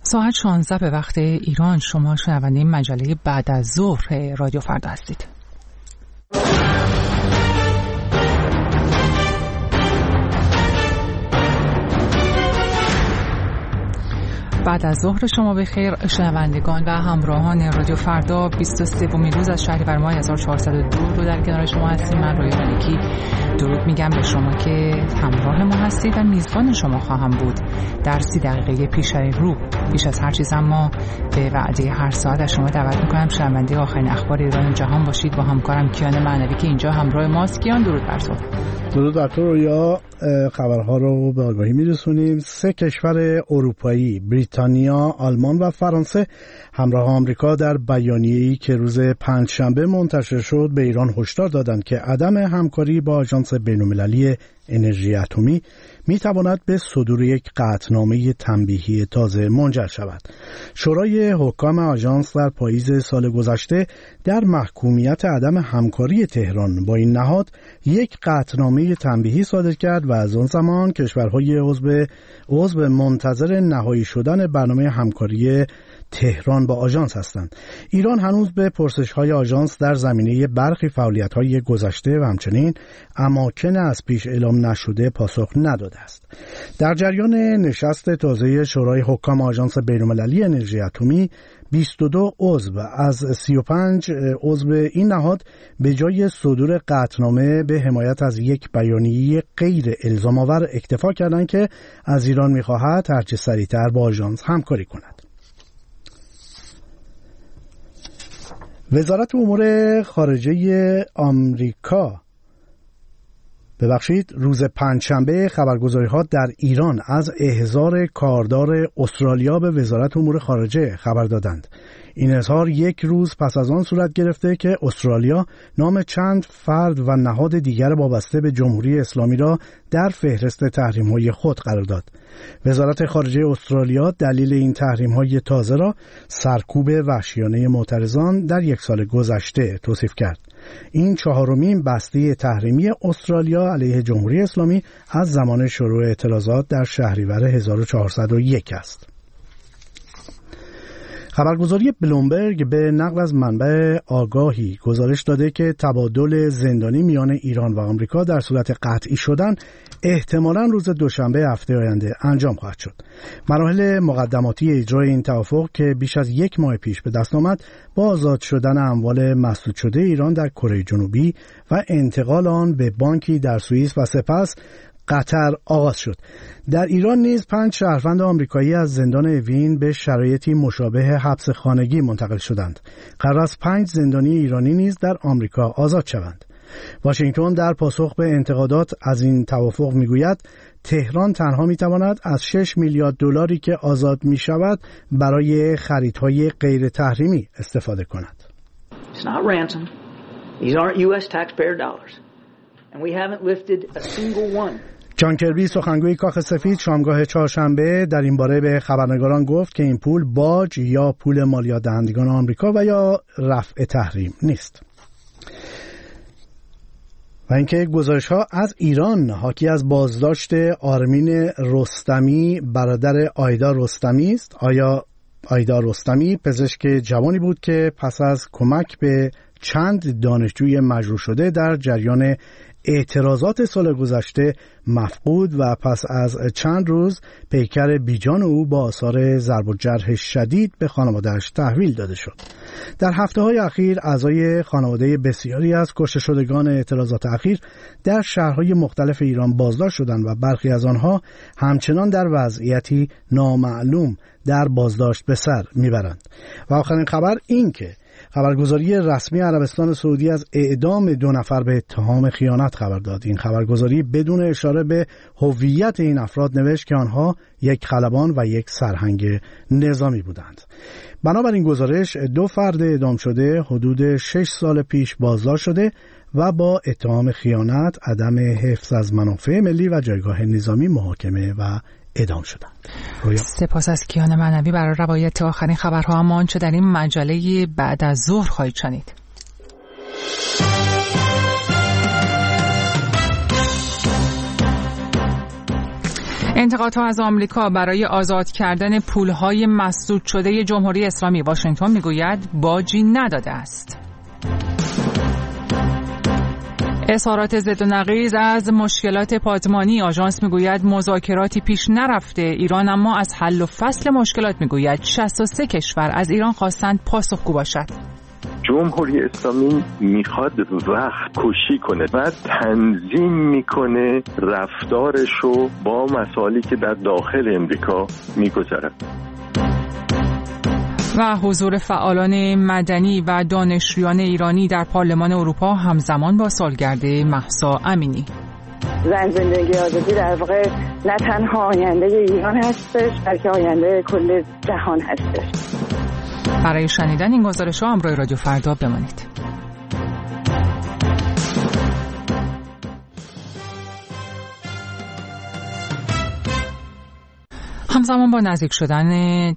ساعت 16 به وقت ایران. شما شنونده مجله بعد از ظهر رادیو فردا هستید. بعد از ظهر شما بخیر شنوندگان و همراهان رادیو فردا. 23 روز از شهریور ماه 1402 رو در کنار شما هستیم. من رویا ملکی درود میگم به شما که همراه ما هستید و میزبان شما خواهم بود در 30 دقیقه پیش رو. بیش از هر چیز اما به وعده هر ساعت از شما دعوت میکنم شنونده آخرین اخبار ایران و جهان باشید با همکارم کیان معنوی که اینجا همراه ماست. کیان درود بر تو. درود بر تو رویا. خبرها رو به آگاهی میرسونیم. 3 کشور اروپایی، بریتانیا، آلمان و فرانسه همراه آمریکا در بیانیه‌ای که روز پنجشنبه منتشر شد به ایران هشدار دادند که عدم همکاری با آژانس بین‌المللی انرژی اتمی میتواند به صدور یک قطعنامه تنبیهی تازه منجر شود. شورای حکام آژانس در پاییز سال گذشته در محکومیت عدم همکاری تهران با این نهاد یک قطعنامه تنبیهی صادر کرد و از آن زمان کشورهای عضو منتظر نهایی شدن برنامه همکاری تهران با آژانس هستند. ایران هنوز به پرسش‌های آژانس در زمینه برخی فعالیت‌های گذشته و همچنین اماکن از پیش اعلام نشده پاسخ نداده است. در جریان نشست تازه شورای حکام آژانس بین‌المللی انرژی اتمی 22 عضو از 35 عضو این نهاد به جای صدور قطعنامه به حمایت از یک بیانیه غیر الزام‌آور اکتفا کردند که از ایران می‌خواهد هرچه سریع‌تر با آژانس همکاری کند. وزارت امور خارجه آمریکا روز پنجشنبه خبرگزاری‌ها در ایران از احضار کاردار استرالیا به وزارت امور خارجه خبر دادند. این اظهار یک روز پس از آن صورت گرفته که استرالیا نام چند فرد و نهاد دیگر وابسته به جمهوری اسلامی را در فهرست تحریم‌های خود قرار داد. وزارت خارجه استرالیا دلیل این تحریم‌های تازه را سرکوب وحشیانه معترضان در یک سال گذشته توصیف کرد. این 4مین بسته تحریمی استرالیا علیه جمهوری اسلامی از زمان شروع اعتراضات در شهریور 1401 است. خبرگزاری بلومبرگ به نقل از منبع آگاهی گزارش داده که تبادل زندانی میان ایران و آمریکا در صورت قطعی شدن احتمالاً روز دوشنبه هفته آینده انجام خواهد شد. مراحل مقدماتی اجرای این توافق که بیش از 1 ماه پیش به دست آمد با آزاد شدن اموال مسدود شده ایران در کره جنوبی و انتقال آن به بانکی در سوئیس و سپس قطر آغاز شد. در ایران نیز 5 شهروند آمریکایی از زندان اوین به شرایطی مشابه حبس خانگی منتقل شدند. قرار است 5 زندانی ایرانی نیز در آمریکا آزاد شوند. واشنگتن در پاسخ به انتقادات از این توافق میگوید تهران تنها میتواند از 6 میلیارد دلاری که آزاد میشود برای خریدهای غیر تحریمی استفاده کند. It's not ransom. These aren't US taxpayer dollars. And we haven't lifted a single one. جان کربی سخنگوی کاخ سفید شامگاه چهارشنبه در این باره به خبرنگاران گفت که این پول باج یا پول مالیات دهندگان آمریکا و یا رفع تحریم نیست. و اینکه گزارش‌ها از ایران حاکی از بازداشت آرمین رستمی برادر آیدا رستمی است. آیدا رستمی پزشک جوانی بود که پس از کمک به چند دانشجوی مجروح شده در جریان اعتراضات سال گذشته مفقود و پس از چند روز پیکر بیجان او با آثار ضرب و جرح شدید به خانواده‌اش تحویل داده شد. در هفته‌های اخیر اعضای خانواده بسیاری از کشته شدگان اعتراضات اخیر در شهرهای مختلف ایران بازداشت شدند و برخی از آنها همچنان در وضعیتی نامعلوم در بازداشت به سر میبرند. و آخرین خبر این که خبرگزاری رسمی عربستان سعودی از اعدام 2 نفر به اتهام خیانت خبر داد. این خبرگزاری بدون اشاره به هویت این افراد نوشت که آنها یک خلبان و یک سرهنگ نظامی بودند. بنابراین گزارش 2 فرد اعدام شده حدود 6 سال پیش بازداشت شده و با اتهام خیانت، عدم حفظ از منافع ملی و جایگاه نظامی محاکمه و اعدام شدند. سپاس از کیان معنوی برای روایت آخرین خبرها. اما آنچه در این مجله بعد از ظهر خواهید شنید. انتقادها از آمریکا برای آزاد کردن پولهای مسدود شده جمهوری اسلامی. واشنگتن میگوید باجی نداده است. اظهارات ضد و نقیض از مشکلات پادمانی. آژانس میگوید مذاکراتی پیش نرفته ایران، اما از حل و فصل مشکلات میگوید 63 کشور از ایران خواستند پاسخگو باشد. جمهوری اسلامی میخواد وقت کشی کنه و تنظیم میکنه رفتارشو با مسائلی که در داخل امریکا میگذرد. و حضور فعالان مدنی و دانشجویان ایرانی در پارلمان اروپا همزمان با سالگرد مهسا امینی. زن زندگی آزادی در واقع نه تنها آینده ایران هستش بلکه آینده کل جهان هستش. برای شنیدن این گزارش‌ها همراه رادیو فردا بمانید. همزمان با نزدیک شدن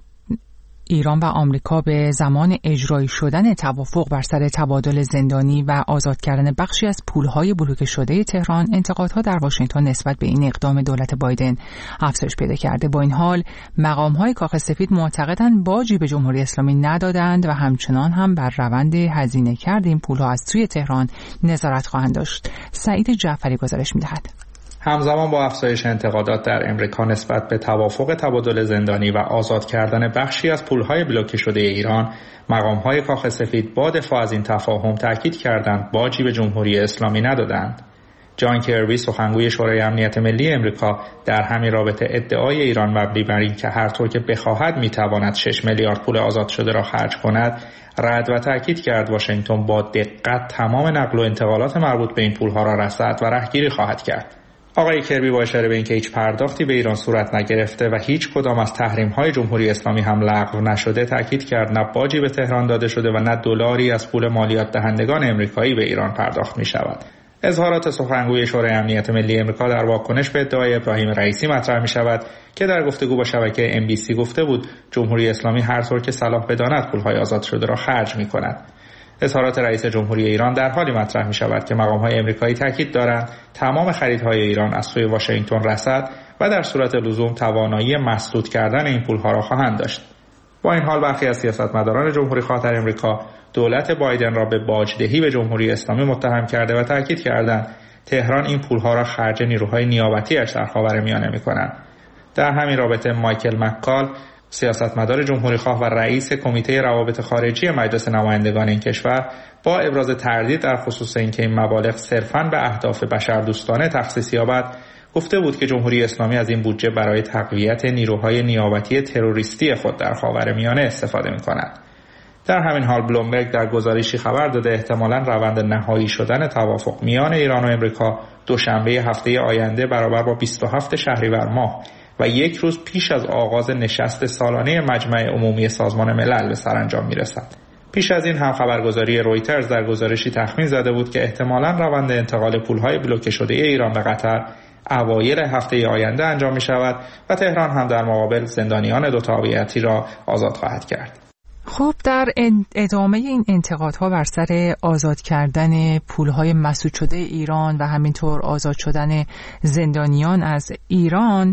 ایران و آمریکا به زمان اجرایی شدن توافق بر سر تبادل زندانی و آزاد کردن بخشی از پولهای بلوکه شده تهران، انتقادها در واشنگتن نسبت به این اقدام دولت بایدن افزایش پیدا کرده. با این حال مقام‌های کاخ سفید معتقدند باجی به جمهوری اسلامی ندادند و همچنان هم بر روند هزینه کرد این پولها از سوی تهران نظارت خواهند داشت. سعید جعفری گزارش می‌دهد. همزمان با افزایش انتقادات در امریکا نسبت به توافق تبادل زندانی و آزاد کردن بخشی از پولهای بلوکه شده ایران، مقام‌های کاخ سفید با دفاع از این تفاهم تاکید کردند باجی به جمهوری اسلامی ندادند. جان کربی سخنگوی شورای امنیت ملی امریکا در همین رابطه ادعای ایران مبنی بر این که هر طور که بخواهد میتواند 6 میلیارد پول آزاد شده را خرج کند رد و تاکید کرد واشنگتن با دقت تمام نقل و انتقالات مربوط به این پولها را رصد و رهگیری خواهد کرد. آقای کربی با اشاره به اینکه هیچ پرداختی به ایران صورت نگرفته و هیچ کدام از تحریم‌های جمهوری اسلامی هم لغو نشده تاکید کرد نه باجی به تهران داده شده و نه دلاری از پول مالیات دهندگان امریکایی به ایران پرداخت می‌شود. اظهارات سخنگوی شورای امنیت ملی امریکا در واکنش به ادعای ابراهیم رئیسی مطرح می‌شود که در گفتگو با شبکه NBC گفته بود جمهوری اسلامی هر طور که صلاح بداند پول‌های آزاد شده را خرج می‌کند. اظهارات رئیس جمهوری ایران در حالی مطرح می شود که مقام‌های امریکایی تاکید دارند تمام خریدهای ایران از سوی واشنگتن رسد و در صورت لزوم توانایی مسدود کردن این پولها را خواهند داشت. با این حال برخی از سیاستمداران جمهوری خواه در امریکا دولت بایدن را به باجدهی به جمهوری اسلامی متهم کرده و تاکید کردند تهران این پولها را خرج نیروهای نیابتی‌اش در خاورمیانه می‌کند. در همین رابطه مایکل مککال سیاستمدار جمهوری خواه و رئیس کمیته روابط خارجی مجلس نمایندگان این کشور با ابراز تردید در خصوص اینکه این مبالغ صرفاً به اهداف بشردوستانه تخصیص یابد گفته بود که جمهوری اسلامی از این بودجه برای تقویت نیروهای نیابتی تروریستی خود در خاورمیانه استفاده می‌کند. در همین حال بلومبرگ در گزارشی خبر داده احتمالاً روند نهایی شدن توافق میان ایران و امریکا دوشنبه هفته آینده برابر با 27 شهریور ماه و یک روز پیش از آغاز نشست سالانه مجمع عمومی سازمان ملل به سرانجام میرسد. پیش از این هم خبرگزاری رویترز در گزارشی تخمین زده بود که احتمالاً روند انتقال پولهای بلوکه شده ایران به قطر اوایل هفته آینده انجام می شود و تهران هم در مقابل زندانیان دو تابعیتی را آزاد خواهد کرد. خب در ادامه این انتقادها بر سر آزاد کردن پولهای مسدود شده ایران و همینطور آزاد شدن زندانیان از ایران،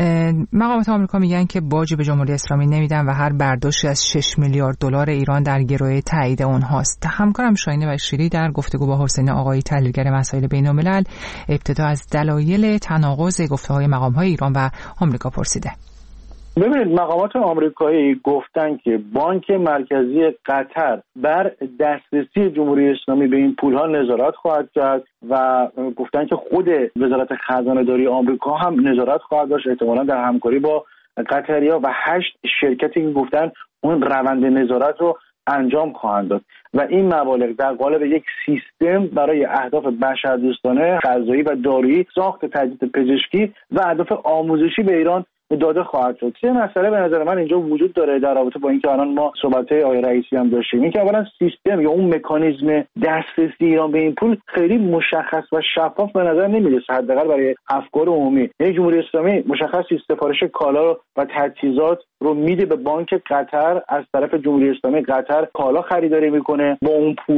مقامات آمریکا میگن که باجی به جمهوری اسلامی نمیدن و هر برداشتی از 6 میلیارد دلار ایران در گروه تایید اونهاست. همکارم شاهین بشیری در گفتگو با حسین آقایی تحلیلگر مسائل بین‌الملل ابتدا از دلایل تناقض گفته‌های مقام‌های ایران و آمریکا پرسیده. ببینید مقامات آمریکایی گفتن که بانک مرکزی قطر بر دسترسی جمهوری اسلامی به این پولها نظارت خواهد کرد و گفتن که خود وزارت خزانه داری آمریکا هم نظارت خواهد داشت، احتمالاً در همکاری با قطری‌ها و 8 شرکتی که گفتن اون روند نظارت رو انجام خواهند داد و این مبالغ در قالب یک سیستم برای اهداف بشردوستانه، غذایی و دارویی، ساخت تجهیزات پزشکی و اهداف آموزشی به ایران داده خواهد شد. چه مسئله به نظر من اینجا وجود داره در رابطه با اینکه الان ما صحبت‌های آقای رئیسی هم داشتیم، اینکه اولا سیستم یا اون مکانیزم دسترسی ایران به این پول خیلی مشخص و شفاف به نظر نمیرسه، حداقل برای افکار عمومی. یعنی جمهوری اسلامی مشخص سفارش کالا و تجهیزات رو میده به بانک قطر، از طرف جمهوری اسلامی قطر کالا خریداری میکنه با اون پول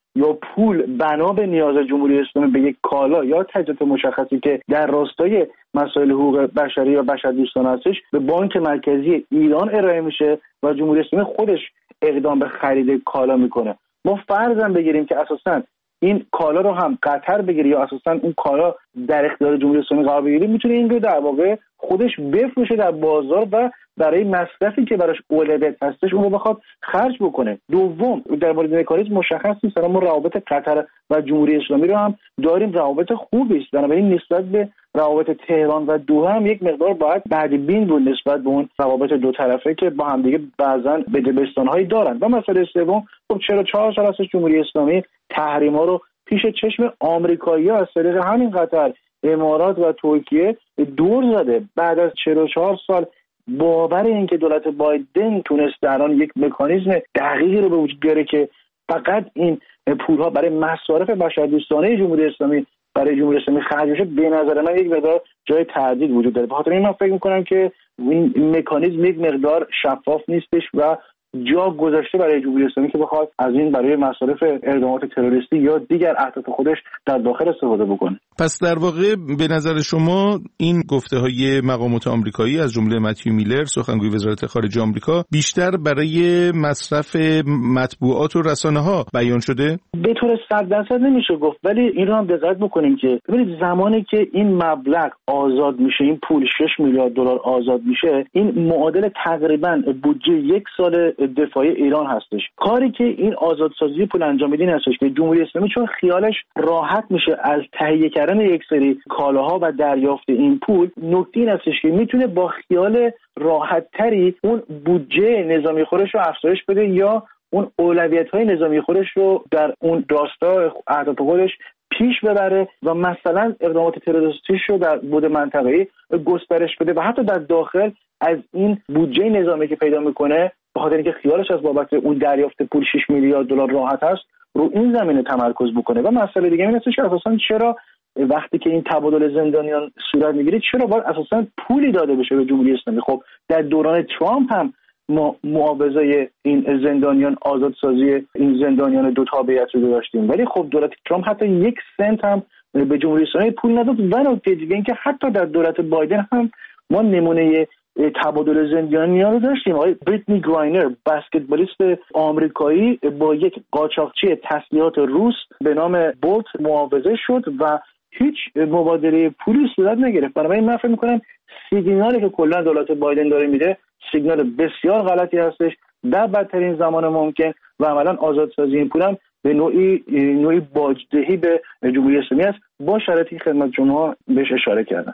یا پول بنا به نیاز جمهوری اسلامی به یک کالا یا تجهیزات مشخصی که در راستای مسائل حقوق بشری یا بشردوستانه هستش به بانک مرکزی ایران ارائه میشه و جمهوری اسلامی خودش اقدام به خرید کالا میکنه. ما فرضاً بگیریم که اساساً این کالا رو هم قطر بگیره یا اساساً اون کالا در اختیار جمهوری اسلامی قرار بگیره، میتونه این رو در واقع خودش بفروشه در بازار و برای مصرفی که براش اولویت هستش اون رو بخواد خرج بکنه. دوم، در مورد مکانیزم مشخص نیست، ما روابط قطر و جمهوری اسلامی رو هم داریم، روابط خوبی است، بنابراین نسبت به روابط تهران و دوحه هم یک مقدار باید بدبین بود نسبت به اون روابط دو طرفه که با هم دیگه بعضا بدبستان‌هایی دارن. و مسئله سوم، خب چرا 4 سال هستش جمهوری اسلامی تحریم‌ها رو پیش چشم آمریکایی‌ها از طریق همین قطر، امارات و ترکیه دور زده؟ بعد از 44 سال باور این که دولت بایدن تونست در آن یک مکانیزم دقیقی رو به وجود بیاره که فقط این پول‌ها برای مصارف بشردوستانه جمهوری اسلامی برای جمهوری اسلامی خرج بشه، به نظر من یک مقدار جای تردید وجود داره. به خاطر این من فکر می‌کنم که این مکانیزم یک مقدار شفاف نیستش و جا گذاشته برای جمهوری اسلامی که بخواد از این برای مصارف اقدامات تروریستی یا دیگر اهداف خودش در داخل استفاده بکنه. پس در واقع به نظر شما این گفته‌های مقامات آمریکایی از جمله متیو میلر سخنگوی وزارت خارجه آمریکا بیشتر برای مصرف مطبوعات و رسانه‌ها بیان شده؟ به طور 100% نمیشه گفت، ولی این رو هم دقت بکنیم که ببینید زمانی که این مبلغ آزاد میشه، این پول 6 میلیارد دلار آزاد میشه، این معادل تقریبا بودجه یک سال دفاعی ایران هستش. کاری که این آزادسازی پول انجام میدین هستش که جمهوری اسلامی چون خیالش راحت میشه از تهیه کردن یک سری کالاها و دریافت این پول، نکته این هستش که میتونه با خیال راحت تری اون بودجه نظامی خودش رو افزایش بده یا اون اولویت‌های نظامی خودش رو در اون راستا اهداف خودش پیش ببره و مثلا اقدامات تروریستیش رو در بعد منطقه‌ای گسترش بده و حتی در داخل از این بودجه نظامی که پیدا میکنه به خاطر اینکه خیالش از بابت اون دریافت پول 6 میلیارد دلار راحت است رو این زمینه تمرکز بکنه. و مسئله دیگه این است که اساساً چرا وقتی که این تبادل زندانیان صورت میگیره چرا باید اساساً پولی داده بشه به جمهوری اسلامی؟ خب در دوران ترامپ هم ما معاوضه این زندانیان، آزادسازی این زندانیان دو تابعیت رو داشتیم، ولی خب دولت ترامپ حتی 1 سنت هم به جمهوری اسلامی پول نداد. و نکته دیگه این که حتی در دولت بایدن هم ما نمونه تبادل زندانیان رو داشتیم. آقای بریتنی گراینر، بسکتبالیست آمریکایی، با یک قاچاقچی تسلیحات روس به نام بولت معاوضه شد و هیچ مبادله پولی صورت نگرفت. بنابراین من فکر می‌کنم سیگنالی که کلا دولت بایدن داره میده سیگنال بسیار غلطی هستش در بدترین زمان ممکن و عملاً آزادسازی این پول هم به نوعی باجدهی به جمهوری اسلامی است با شرایطی خدمت شما بهش اشاره کردم.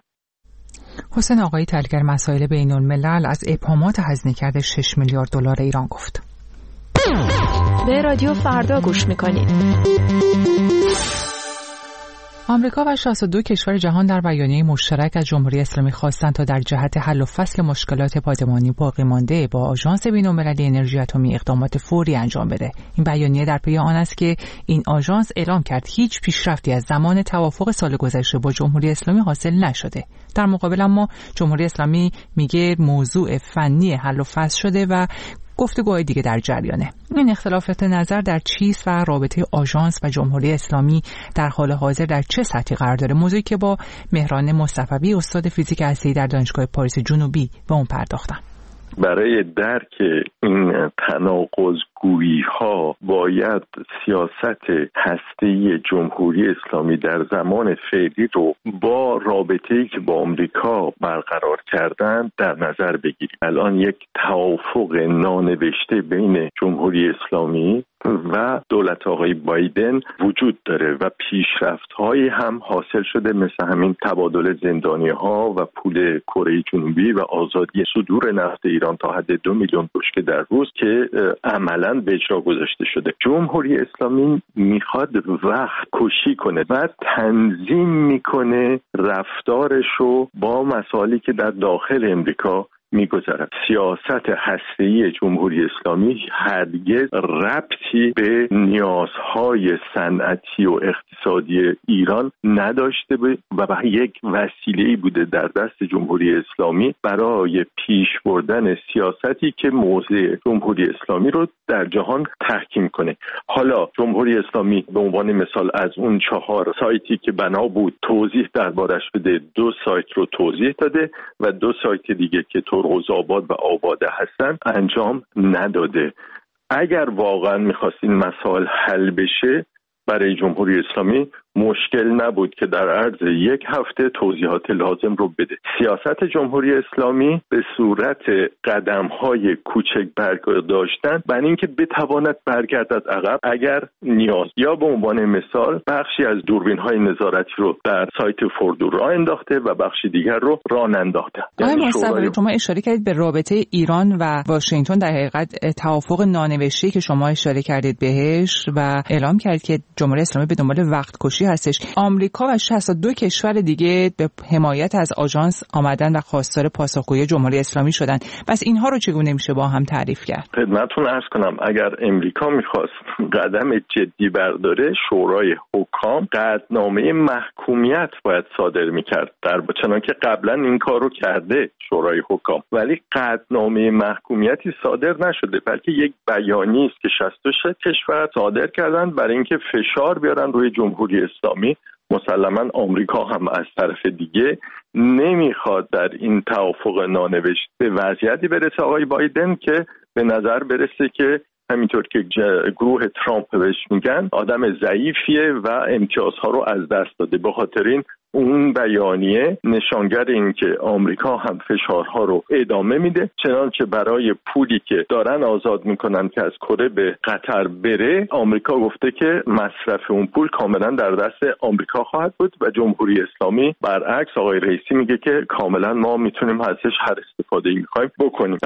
حسین آقایی تحلیلگر مسائل بین‌الملل از ابهامات هزینه کرده 6 میلیارد دلار ایران گفت. به رادیو فردا گوش میکنید. آمریکا و 62 کشور جهان در بیانیه مشترک از جمهوری اسلامی خواستند تا در جهت حل و فصل مشکلات پادمانی باقی مانده با آژانس بین‌المللی انرژی اتمی اقدامات فوری انجام بده. این بیانیه در پی آن است که این آژانس اعلام کرد هیچ پیشرفتی از زمان توافق سال گذشته با جمهوری اسلامی حاصل نشده. در مقابل اما جمهوری اسلامی میگه موضوع فنی حل و فصل شده و گفتگوهای دیگه در جریانه. این اختلافات نظر در چیست و رابطه آژانس و جمهوری اسلامی در حال حاضر در چه سطحی قرار داره؟ موضوعی که با مهران مصطفی استاد فیزیک هسته‌ای در دانشگاه پاریس جنوبی به اون پرداختم. برای درک این تناقض‌گویی ها باید سیاست هسته‌ای جمهوری اسلامی در زمان فعلی رو با رابطه‌ای که با آمریکا برقرار کردن در نظر بگیریم. الان یک توافق نانوشته بین جمهوری اسلامی و دولت آقای بایدن وجود داره و پیشرفت‌هایی هم حاصل شده مثل همین تبادل زندانی‌ها و پول کره جنوبی و آزادی صدور نفت ایران تا حد 2 میلیون بشکه در روز که عملاً به اجرا گذاشته شده. جمهوری اسلامی میخواد وقت کشی کنه و تنظیم میکنه رفتارش رو با مسائلی که در داخل امریکا میگذرد. سیاست هسته‌ای جمهوری اسلامی هرگز ربطی به نیازهای صنعتی و اقتصادی ایران نداشته و یک وسیله‌ای بوده در دست جمهوری اسلامی برای پیش بردن سیاستی که موضع جمهوری اسلامی رو در جهان تحکیم کنه. حالا جمهوری اسلامی به عنوان مثال از اون 4 سایتی که بنا بود توضیح دربارش بده، 2 سایت رو توضیح داده و 2 سایت دیگه که ترغزآباد و آباده هستن انجام نداده. اگر واقعا می‌خواست این مسائل حل بشه برای جمهوری اسلامی مشکل نبود که در عرض 1 هفته توضیحات لازم رو بده. سیاست جمهوری اسلامی به صورت قدم‌های کوچک برداشتن برای اینکه بتواند برگردد عقب اگر نیاز، یا به عنوان مثال بخشی از دوربین‌های نظارتی رو در سایت فوردو راه انداخته و بخشی دیگر رو راه ننداخته. یعنی شما اشاره کردید به رابطه ایران و واشنگتن، در حقیقت توافق نانوشته‌ای که شما اشاره کردید بهش و اعلام کردید که جمهوری اسلامی به دنبال وقت کشی هستش. آمریکا و 62 کشور دیگه به حمایت از آژانس آمدن و خواستار پاسخگویی جمهوری اسلامی شدن. پس اینها رو چگونه میشه با هم تعریف کرد؟ خدمتتون عرض کنم اگر امریکا میخواست قدم جدی برداره، شورای حکام قطعنامه محکومیت باید صادر میکرد، چنانکه قبلا این کار رو کرده شورای حکام، ولی قطعنامه محکومیتی صادر نشده، بلکه یک بیانیه است که 66 کشور صادر کردن برای اینکه فشار بیارن روی جمهوری اسلامی. مسلماً آمریکا هم از طرف دیگه نمیخواد در این توافق نانوشته به وضعیتی برسه آقای بایدن که به نظر برسه که همینطور که گروه ترامپ بهش میگن آدم ضعیفیه و امتیازها رو از دست داده. به خاطر این اون بیانیه نشانگر این که آمریکا هم فشارها رو ادامه میده، چنانچه برای پولی که دارن آزاد میکنن که از کره به قطر بره، آمریکا گفته که مصرف اون پول کاملا در دست آمریکا خواهد بود و جمهوری اسلامی برعکس آقای رئیسی میگه که کاملا ما میتونیم ازش هر استفاده‌ای میخوایم بکنیم.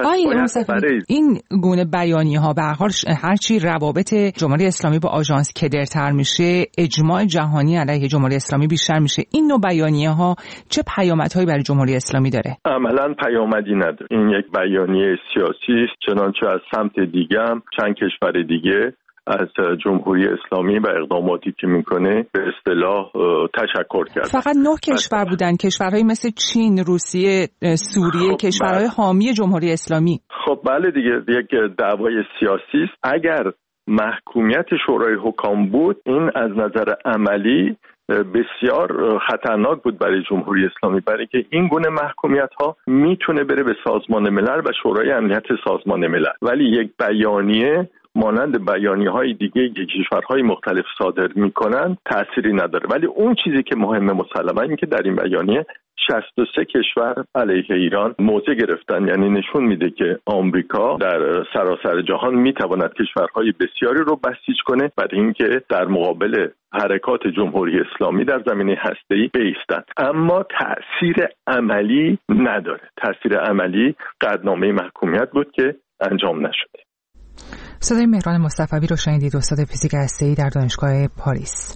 این گونه بیانیه‌ها به هر حال هرچی روابط جمهوری اسلامی با آژانس کدرتر میشه، اجماع جهانی علیه جمهوری اسلامی بیشتر میشه. این نوع بیانیه‌ها چه پیامدهایی برای جمهوری اسلامی داره؟ عملاً پیامدی نداره. این یک بیانیه سیاسی است، چنانچه از سمت دیگه هم چند کشور دیگه از جمهوری اسلامی و اقداماتی که میکنه به اصطلاح تشکر کرد. فقط 9 کشور بودن، کشورهای مثل چین، روسیه، سوریه، کشورهای حامی جمهوری اسلامی. خب بله دیگه، یک دعوای سیاسی است. اگر محکومیت شورای حکام بود، این از نظر عملی بسیار خطرناک بود برای جمهوری اسلامی، برای که این گونه محکومیت ها میتونه بره به سازمان ملل و شورای امنیت سازمان ملل، ولی یک بیانیه مانند بیانیه‌های دیگه که کشورهای مختلف صادر میکنن تأثیری نداره. ولی اون چیزی که مهمه مسلماً این که در این بیانیه 63 کشور علیه ایران موضع گرفتن، یعنی نشون میده که آمریکا در سراسر جهان میتواند کشورهای بسیاری رو بسیج کنه برای اینکه در مقابل حرکات جمهوری اسلامی در زمینه هسته‌ای بایستند، اما تأثیر عملی نداره. تأثیر عملی قطعنامه محکومیت بود که انجام نشده. صدای مهران مصطفی رو شنیدید، استاد فیزیک هسته‌ای در دانشگاه پاریس.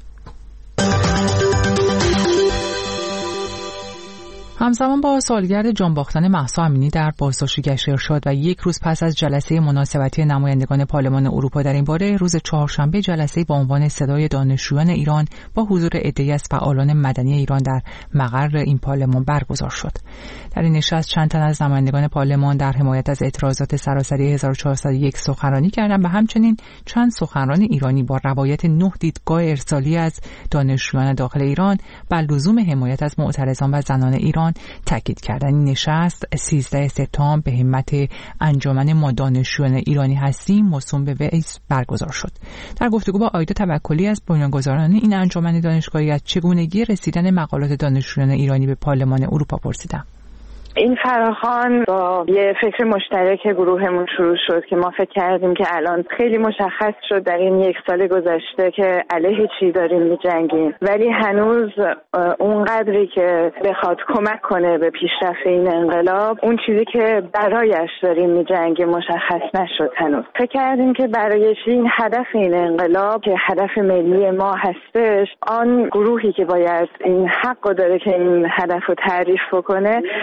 همزمان با سالگرد جانباختن مهسا امینی در بازداشتگاه ارشاد و 1 روز پس از جلسه مناسبتی نمایندگان پارلمان اروپا در این باره، روز چهارشنبه جلسه با عنوان صدای دانشجویان ایران با حضور عده‌ای از فعالان مدنی ایران در مقر این پارلمان برگزار شد. در این نشست چند تن از نمایندگان پارلمان در حمایت از اعتراضات سراسری 1401 سخنرانی کردند و همچنین چند سخنران ایرانی با روایت 9 دیدگاه ارسالی از دانشجویان داخل ایران بر لزوم حمایت از معترضان و زنان ایران تاکید کردند. این نشست 13 سپتامبر به همت انجمن ما دانشجویان ایرانی هستیم موسوم به ویس برگزار شد. در گفتگو با آیدا توکلی از بنیانگذاران این انجمن دانشگاهی از چگونگی رسیدن مقالات دانشجویان ایرانی به پارلمان اروپا پرسیدم. این فراخوان با یه فکر مشترک گروهمون شروع شد که ما فکر کردیم که الان خیلی مشخص شد در این 1 سال گذشته که علیه چی داریم می‌جنگیم، ولی هنوز اونقدری که بخواد کمک کنه به پیشرفت این انقلاب، اون چیزی که برایش داریم می‌جنگیم مشخص نشد هنوز. فکر کردیم که برای این هدف این انقلاب که هدف ملی ما هستش، آن گروهی که باید این حق داره که این هدف رو تعریف بکنه همین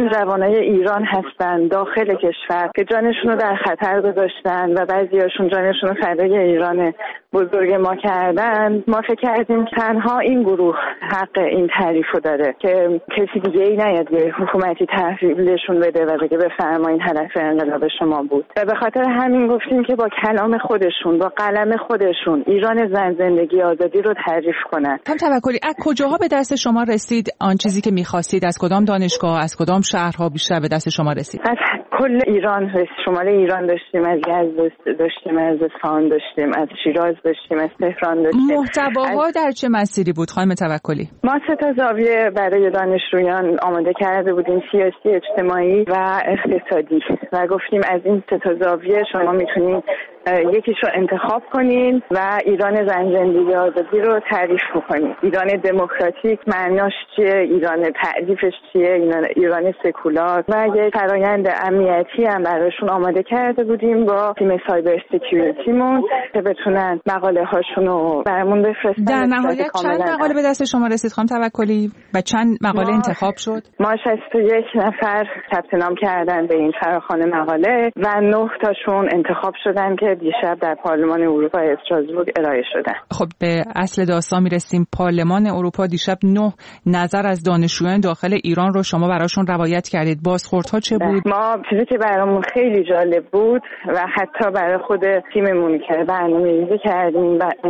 اون جوانای ایران هستن داخل کشور که جانشون رو در خطر گذاشتن و بعضیاشون جانشون رو فدای ایران بزرگ ما کردن. ما فکر کردیم تنها این گروه حق این تعریف رو داره که کسی دیگه ای نیاد به حکومتی تحویلشون بده و بگه بفرمایید هدف انقلاب شما بود. و به خاطر همین گفتیم که با کلام خودشون، با قلم خودشون ایران زن، زندگی، آزادی رو تعریف کنن. خانم توکلی، از کجاها به دست شما رسید آن چیزی که می‌خواستید؟ از کدام دانشگاه، از کدام شهرها بیشتر به دست شما رسید؟ از کل ایران، شمال ایران داشتیم، از یزد داشتیم، از اصفهان داشتیم، از شیراز داشتیم، از تهران داشتیم. محتواها در چه مسیری بود خانم توکلی؟ ما 3 زاویه برای دانشجویان آماده کرده بودیم، سیاسی، اجتماعی و اقتصادی، و گفتیم از این 3 زاویه شما میتونید یکیش رو انتخاب کنین و ایران زن، زندگی، آزادی رو تعریف بکنین. ایران دموکراتیک معناش چیه؟ ایران تعریفش چیه؟ ایران سکولار. و یک فرایند امنیتی هم براشون آماده کرده بودیم با تیم سایبر سکیوریتیمون که بتونن مقاله هاشون رو برامون بفرستن. در نهایت چند مقاله به دست شما رسید خانم توکلی و چند مقاله انتخاب شد؟ ما 61 نفر ثبت نام کردن به این فراخوان مقاله و 9 تاشون انتخاب شدن که دیشب در پارلمان اروپا استراسبورگ ارائه شدن. خب به اصل داستان میرسیم. پارلمان اروپا دیشب 9 نظر از دانشجویان داخل ایران رو شما براشون روایت کردید. بازخوردها چه بود؟ ما چیزی که برامون خیلی جالب بود و حتی برای خود تیممون که برنامه‌ریزی کردیم و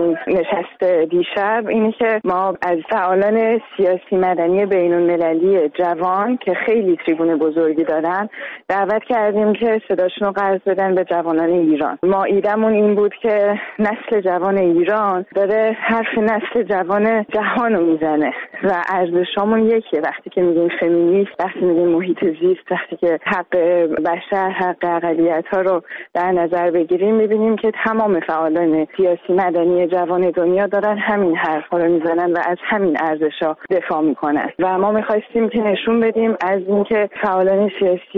نشست دیشب اینه که ما از فعالان سیاسی مدنی بین‌المللی جوان که خیلی تریبون بزرگی دارن دعوت کردیم که صداشون رو قرض بدن به جوانان ایران. ما ایدمون این بود که نسل جوان ایران داره حرف نسل جوان جهان رو میزنه و ارزشامون یکیه. وقتی که میگیم فمینیست، وقتی میگیم محیط زیست، وقتی که حق بشر، حق اقلیت‌ها رو در نظر بگیریم میبینیم که تمام فعالان سیاسی مدنی جوان دنیا دارن همین حرفا رو میزنن و از همین ارزش‌ها دفاع میکنن و ما میخواستیم که نشون بدیم از اینکه فعالان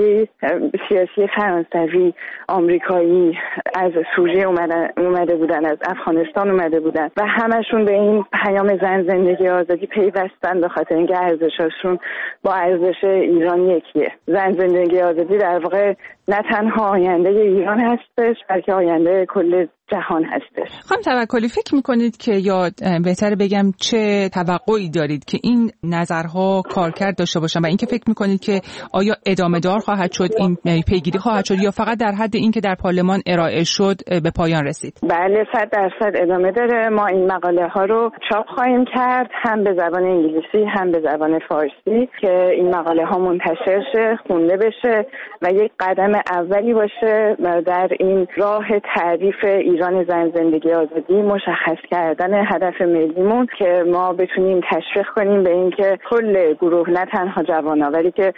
سیاسی فرانسوی، آمریکایی، از سوریه اومده بودن، از افغانستان اومده بودن و همشون به این پیام زن، زندگی، آزادی پیوستن به خاطر اینکه ارزشاشون با ارزش ایران یکیه. زن، زندگی، آزادی در واقع نه تنها آینده ایران هستش بلکه آینده کل جهان هستش. خانم توکلی، فکر میکنید که یا بهتره بگم چه توقعی دارید که این نظرها کارکرد داشته باشن و اینکه فکر میکنید که آیا ادامه دار خواهد شد، این پیگیری خواهد شد یا فقط در حد این که در پارلمان ارائه شد به پایان رسید؟ بله 100% ادامه داره. ما این مقاله ها رو چاپ خواهیم کرد هم به زبان انگلیسی هم به زبان فارسی که این مقاله ها منتشر شه، خونده بشه و یک قدم اولی باشه در این راه تعریف ایران زن، زندگی، آزادی، مشخص کردن هدف ملیمون که ما بتونیم تشویق کنیم به اینکه کل گروه، نه تنها جوانا ولی که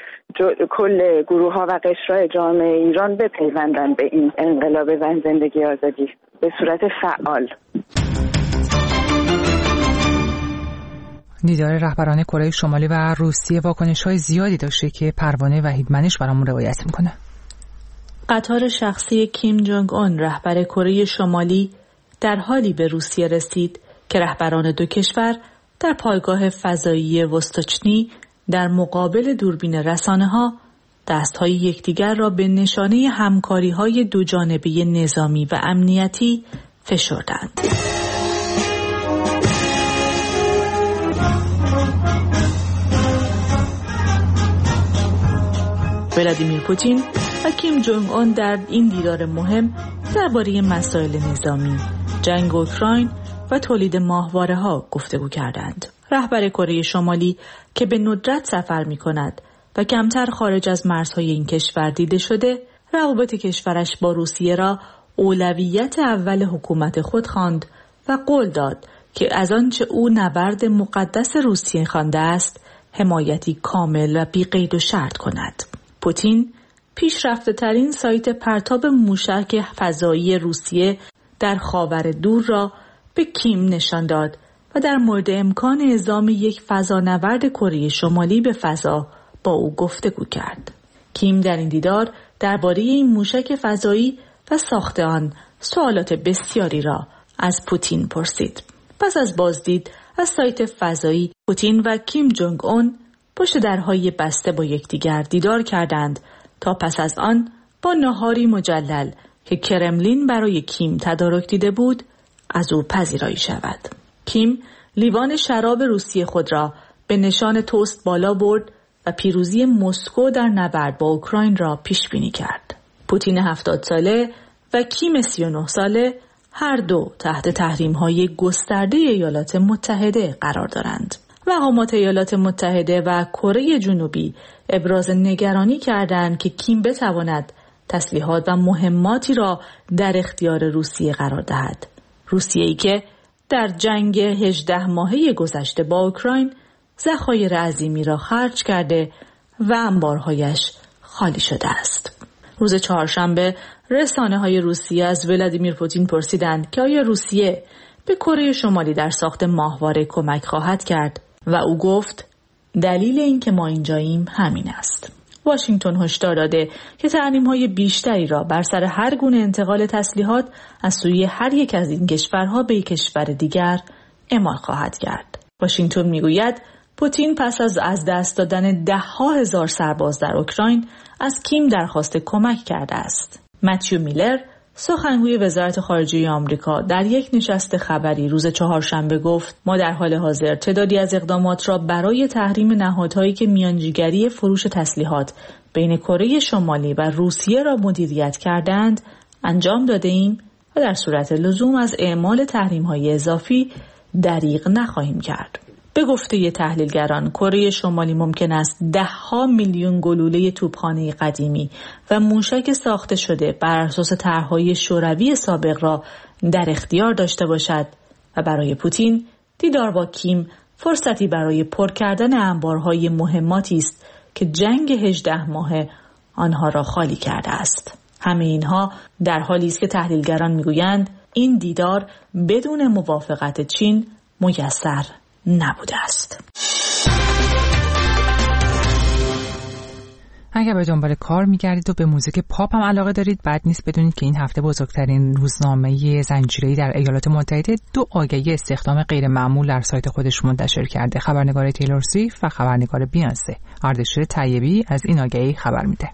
کل گروه ها و قشرهای جامعه ایران بپیوندن به این انقلاب زن، زندگی، آزادی به صورت فعال. دیدار رهبران کره شمالی و روسیه واکنش‌های زیادی داشته که پروانه وحیدمنش برامون روایت میکنه. قطار شخصی کیم جونگ اون رهبر کره شمالی در حالی به روسیه رسید که رهبران دو کشور در پایگاه فضایی وستوچنی در مقابل دوربین رسانه‌ها دست‌های یکدیگر را به نشانه همکاری‌های دوجانبه نظامی و امنیتی فشردند. ولادیمیر پوتین و کیم جونگ اون در این دیدار مهم درباره مسائل نظامی، جنگ اوکراین و تولید ماهواره‌ها گفتگو کردند. رهبر کره شمالی که به ندرت سفر می‌کند و کمتر خارج از مرزهای این کشور دیده شده، روابط کشورش با روسیه را اولویت اول حکومت خود خواند و قول داد که از آنچه او نبرد مقدس روسیه خوانده است، حمایتی کامل و بی قید و شرط کند. پوتین پیشرفته ترین سایت پرتاب موشک فضایی روسیه در خاور دور را به کیم نشان داد و در مورد امکان اعزام یک فضانورد کره شمالی به فضا با او گفتگو کرد. کیم در این دیدار درباره این موشک فضایی و ساخت آن سوالات بسیاری را از پوتین پرسید. پس از بازدید از سایت فضایی، پوتین و کیم جونگ اون پشت درهای بسته با یکدیگر دیدار کردند تا پس از آن با ناهاری مجلل که کرملین برای کیم تدارک دیده بود از او پذیرایی شود. کیم لیوان شراب روسیه خود را به نشان توست بالا برد و پیروزی مسکو در نبرد با اوکراین را پیش بینی کرد. پوتین 70 ساله و کیم 39 ساله هر دو تحت تحریم‌های گسترده ایالات متحده قرار دارند. مقامات ایالات متحده و کره جنوبی ابراز نگرانی کردند که کیم بتواند تسلیحات و مهماتی را در اختیار روسیه قرار دهد. روسیه‌ای که در جنگ 18 ماهه گذشته با اوکراین ذخایر عظیمی را خرج کرده و انبارهایش خالی شده است. روز چهارشنبه رسانه‌های روسیه از ولادیمیر پوتین پرسیدند که آیا روسیه به کره شمالی در ساخت ماهواره کمک خواهد کرد و او گفت دلیل این که ما اینجاییم همین است. واشنگتن هشدار داده که تحریم‌های بیشتری را بر سر هر گونه انتقال تسلیحات از سوی هر یک از این کشورها به یک کشور دیگر اعمال خواهد کرد. واشنگتن میگوید پوتین پس از دست دادن 10,000 سرباز در اوکراین از کیم درخواست کمک کرده است. متیو میلر سخنگوی وزارت خارجه آمریکا در یک نشست خبری روز چهارشنبه گفت ما در حال حاضر تعدادی از اقدامات را برای تحریم نهادهایی که میانجیگری فروش تسلیحات بین کره شمالی و روسیه را مدیریت کردند انجام داده ایم و در صورت لزوم از اعمال تحریم‌های اضافی دریغ نخواهیم کرد. به گفته تحلیلگران کره شمالی ممکن است 10 میلیون گلوله توپخانه قدیمی و موشک ساخته شده بر اساس طرح‌های شوروی سابق را در اختیار داشته باشد و برای پوتین دیدار با کیم فرصتی برای پر کردن انبارهای مهماتی است که جنگ 18 ماهه آنها را خالی کرده است. همه اینها در حالی است که تحلیلگران میگویند این دیدار بدون موافقت چین میسر نبوده است. اگر به دنبال کار میگردید و به موزیک پاپ هم علاقه دارید بد نیست بدونید که این هفته بزرگترین روزنامه زنجیره‌ای در ایالات متحده 2 آگهی استخدام غیر معمول در سایت خودش منتشر کرده. خبرنگار تیلور سویفت و خبرنگار بیانسه. اردشیر طیبی از این آگهی خبر میده.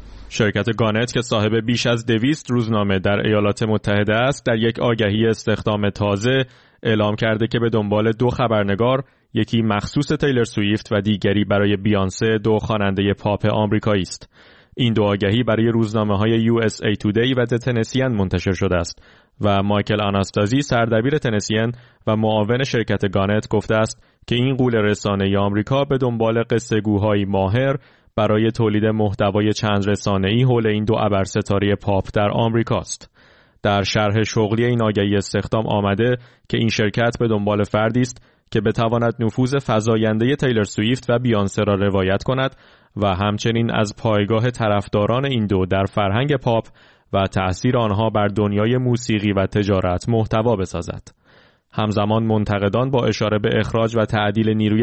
شرکت گانت که صاحب بیش از 200 روزنامه در ایالات متحده است در یک آگهی استخدام تازه اعلام کرده که به دنبال 2 خبرنگار، یکی مخصوص تیلور سویفت و دیگری برای بیانسه، 2 خواننده پاپ آمریکایی است. این 2 آگهی برای روزنامه‌های USA Today و The Tennessean منتشر شده است و مایکل آناستازی سردبیر تنسین و معاون شرکت گانت گفته است که این غول رسانه‌ای آمریکا به دنبال قصه‌گوهای ماهر برای تولید محتوای چند رسانه‌ای حول این 2 ابرستاره پاپ در آمریکاست. در شرح شغلی این آگهی استخدام آمده که این شرکت به دنبال فردی است که بتواند نفوذ فزاینده تیلور سویفت و بیانسه را روایت کند و همچنین از پایگاه طرفداران این 2 در فرهنگ پاپ و تأثیر آنها بر دنیای موسیقی و تجارت محتوا بسازد. همزمان منتقدان با اشاره به اخراج و تعدیل نیروی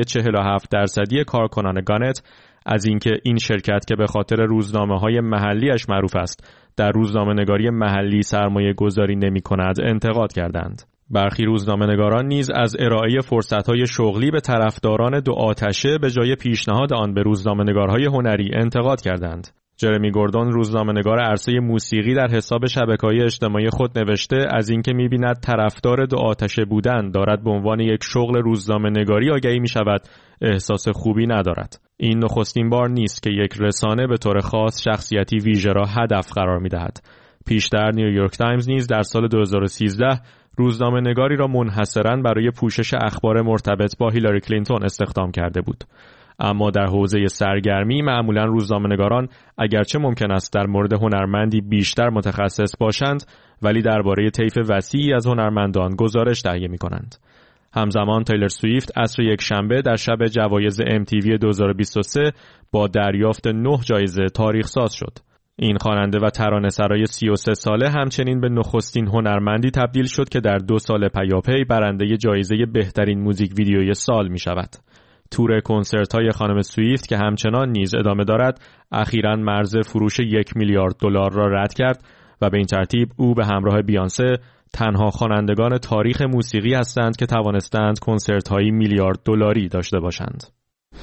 47% کارکنان گانت از اینکه این شرکت که به خاطر روزنامه‌های محلیش معروف است در روزنامه‌نگاری محلی سرمایه گذاری نمی‌کند انتقاد کردند. برخی روزنامه‌نگاران نیز از ارائه فرصت‌های شغلی به طرفداران 2 آتشه به جای پیشنهاد آن به روزنامه‌نگارهای هنری انتقاد کردند. جرمی گوردون روزنامه‌نگار عرصه موسیقی در حساب شبکه‌های اجتماعی خود نوشته از اینکه می‌بیند طرفدار 2 آتشه بودن دارد به عنوان یک شغل روزنامه‌نگاری آگهی می‌شود، احساس خوبی ندارد. این نخستین بار نیست که یک رسانه به طور خاص شخصیتی ویژه را هدف قرار می‌دهد. پیشتر نیویورک تایمز نیز در سال 2013 روزنامه‌نگاری را منحصراً برای پوشش اخبار مرتبط با هیلاری کلینتون استخدام کرده بود. اما در حوزه سرگرمی معمولاً روزنامه‌نگاران اگرچه ممکن است در مورد هنرمندی بیشتر متخصص باشند ولی درباره طیف وسیعی از هنرمندان گزارش تهیه می‌کنند. همزمان تیلور سویفت عصر یک شنبه در شب جوایز MTV 2023 با دریافت 9 جایزه تاریخ ساز شد. این خواننده و ترانه‌سرای 33 ساله همچنین به نخستین هنرمندی تبدیل شد که در 2 سال پیاپی برنده جایزه بهترین موزیک ویدیوی سال می شود. تور کنسرت‌های خانم سویفت که همچنان نیز ادامه دارد، اخیراً مرز فروش $1 میلیارد را رد کرد و به این ترتیب او به همراه بیانسه تنها خوانندگان تاریخ موسیقی هستند که توانستند کنسرت‌های $1 میلیارد داشته باشند.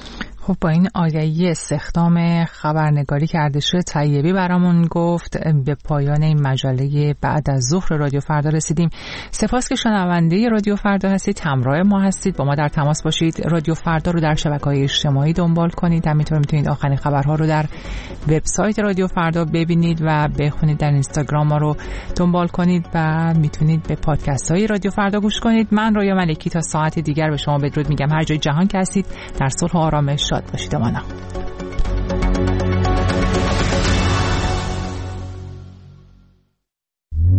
خب با این آگهی استخدام خبرنگاری که اردشیر طیبی برامون گفت به پایان این مجله بعد از ظهر رادیو فردا رسیدیم. سپاس که شنونده رادیو فردا هستید، همراه ما هستید، با ما در تماس باشید. رادیو فردا رو در شبکه‌های اجتماعی دنبال کنید، همینطور میتونید آخرین خبرها رو در وبسایت رادیو فردا ببینید و بخونید. در اینستاگرام ما رو دنبال کنید و میتونید به پادکست های رادیو فردا گوش کنید. من رویا ملکی تا ساعت دیگر به شما بدرود میگم. هر جای جهان که هستید در صلح و آرامش شاد باشید. امانه.